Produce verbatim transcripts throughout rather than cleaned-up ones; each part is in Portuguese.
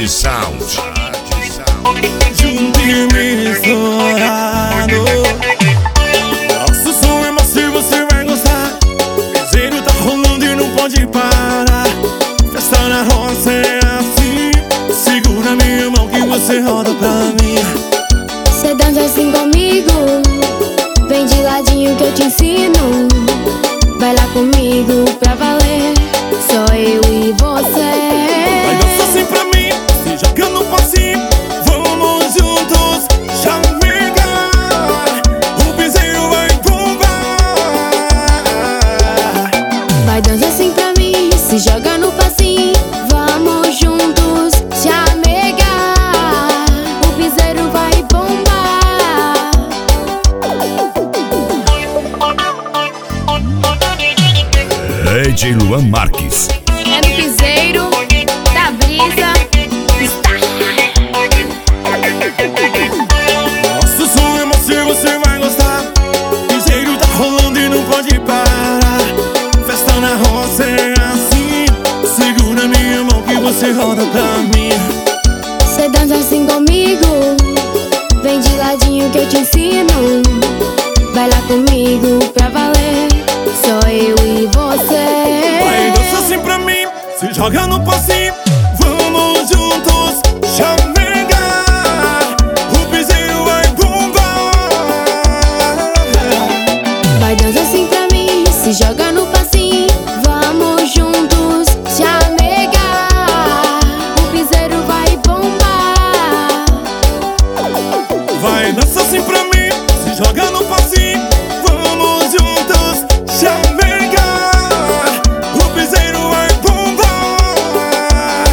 Saad Sound. Junto e misturado. Nosso som é macio, você vai gostar. Piseiro tá rolando e não pode parar. Festa na roça é assim. Segura minha mão que você roda pra mim. Cê dança assim comigo, vem de ladinho que eu te ensino. Vai lá comigo pra valer, só eu e você. Vai dançar assim pra mim, se joga no passinho. Vamos juntos chamegar. O piseiro vai bombar. Vai dançar assim pra mim, se joga no passinho. Vamos juntos chamegar. O piseiro vai bombar. D J Luan Marques. É no piseiro da brisa. Nosso som é macio, você vai gostar. Piseiro tá rolando e não pode parar. Festa na roça é assim. Segura minha mão que você roda pra mim. Cê dança assim comigo, vem de ladinho que eu te ensino. Vai lá comigo pra valer, só eu e você. Vai dançar assim pra mim, se joga no passinho. Vamos juntos chamegar. O piseiro vai bombar. Vai dançar assim pra mim, se joga no passinho. Vamos juntos chamegar. O piseiro vai bombar. Vai dançar assim pra mim, se joga no passinho. Vamos juntos chamegar. O piseiro vai bombar.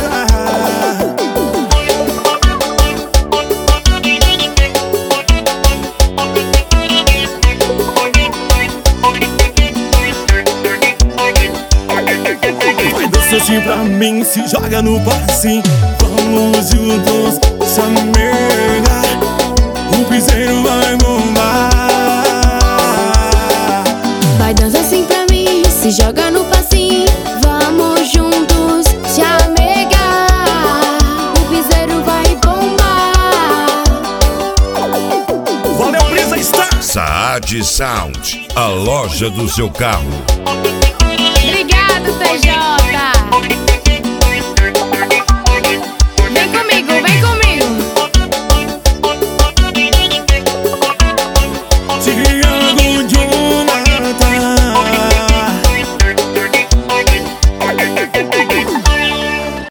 Vai dançar assim pra mim, se joga no passinho. Vamos juntos chamegar. O piseiro vai bombar. Vai dançar assim pra mim, se joga no passinho. Vamos juntos chamegar. O piseiro vai bombar. Valeu, Brisa está. Saad Sound, a loja do seu carro. Obrigado, P J.